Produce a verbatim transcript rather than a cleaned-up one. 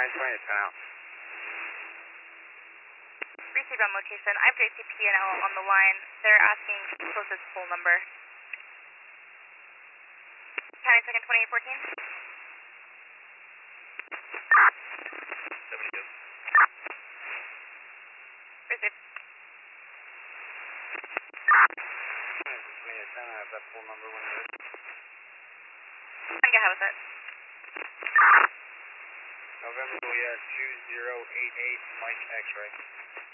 nine twenty, ten out. Received on location. I have J C P and L on the line. They're asking closest pool number. County second twenty-eight fourteen. seventy-two. Received. twenty-eight ten, I have that pool number when you're ready. I can go ahead with it. November Juliet two zero eight eight, Mike X-ray.